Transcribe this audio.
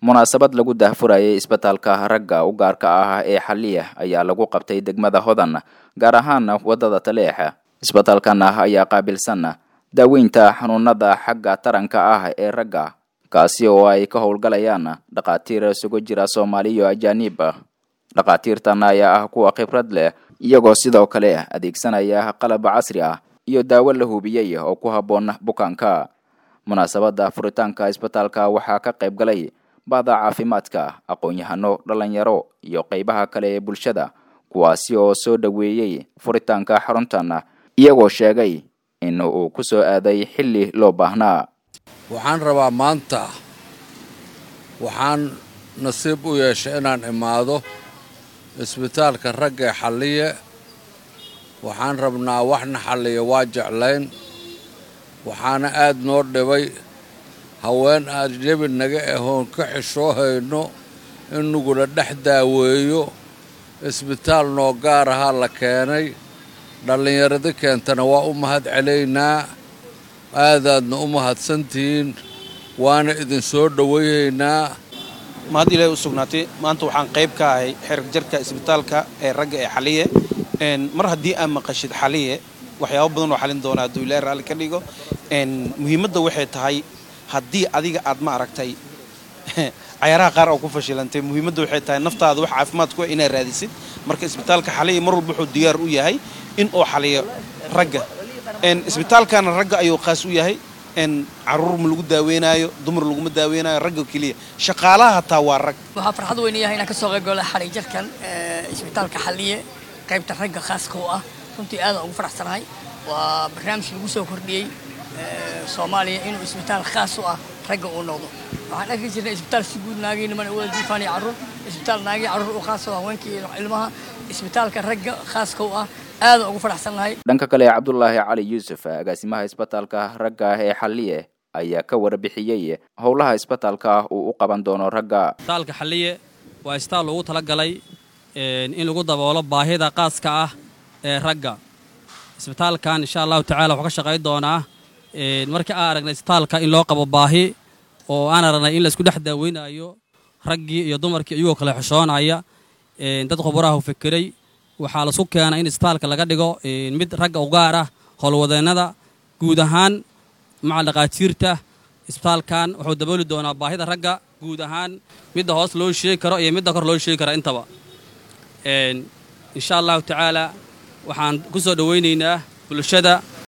munaasabad lagu daahfurayay isbitaalka ragga u gaarka ah ee Xalliye ayaa lagu qabtay degmada Hodan gaar ahaan wadada Taleexa. Isbitaalkan ayaa qaabilsan daaweynta xanuunada xagga taranka ah ee ragga, kaasi oo ay ka howlgalayaan dhaqaatiir isugu jira Soomaali iyo ajaanib. Dhaqaatiirtan ayaa kuwa khibrad leh, iyagoo sidoo kale adeegsanaya qalab casri ah iyo daawo la hubiyay oo ku habboon bukaanka. Munaasabada furitaanka isbitaalka waxaa ka qayb galay bahda caafimaadka, aqoon-yahano, dhalinyaro iyo qaybaha kale ee bulshada, kuwaasi oo soo dhaweeyay furitaanka xaruntan, iyagoo sheegay in uu ku soo aaday xilli loo baahnaa. Waxaan rabaa maanta waxaan nasiib u yeeshay inaan imaado isbitaalka ragga ee Xalliye. waxaan rabnaa waxna xalliye waa jeclayn, waxaana aad noo dhibay haween ajnabi naga ahoon ka xishoohayno in nagula dhex daaweeyo. isbitaal noo gaar ahaa la keenay, dhallinyarada keentana waa u mahad celaynaa. aadaadna u mahadsantihiin, waana idin soo dhawaynaynaa. mahad ilaahay u sugnaatay. maanta waxaan qayb ka ahay xirg jarka isbitaalka ee ragga ee Xalliye. mar haddii aan maqashid Xalliye waxyaabo badan oo xalin doona hadduu ilaahay raalli ka dhigo. muhiimadda waxay tahay haddii adiga aad ma aragtay cayaaraha qaar oo ku fashilantay, muhiimadda waxay tahay naftaada wax caafimaad ku inaad raadisid. marka isbitaalka Xalliye mar walba wuxuu diyaar u yahay in uu xaliyo ragga. isbitaalkana ragga ayuu qaas u yahay. caruur ma lagu daaweynayo, dumar laguma daaweynayo, ragga kaliya. shaqaalaha hataa waa rag. waxaa farxad weyn yahay inaan ka soo qayb galo xalay jarkan isbitaalka Xalliye qaybta ragga khaaska u ah. runtii aad ugu faraxsanahay. waa barnaamij lagu soo kordhiyay Soomaaliya inuu isbitaal khaas u ah ragga uu noqdo. waxaan arki jirnay isbitaal si guud naagay niman wada diifaanay caruur, isbitaal naagay caruur u khaas ah haweenkii ilmaha. isbitaalka ragga khaaska u ah aad ugu faraxsanahay. dhanka kale Cabdullaahi Cali Yuusuf, agaasimaha isbitaalka ragga ee Xalliye, ayaa ka warbixiyay howlaha isbitaalka uu u qaban doono ragga. isbitaalka Xalliye waa isbitaal ugu talagalay in lagu daboolo baahida qaaska ah ee ragga. isbitaalkan insha Allah tacaala wuxuu ka shaqeyn doonaa markii aan aragnay isbitaalka in loo qabo baahi oo aan aragnay in la isku dhex daaweynayo raggii iyo dumarkii iyagoo kala xishoonaya. dad khubaraha u fikiray waxaa la isku keenay in isbitaalka laga dhigo mid ragga u gaar ah, howlwadeennada guud ahaan maca dhaqaatiirta. isbitaalkan wuxuu dabooli doonaa baahida ragga guud ahaan, midda hoos loo sheegi karo iyo midda kor loo sheegi karo intaba. insha Allah tacaala waxaan ku soo dhaweynaynaa bulshada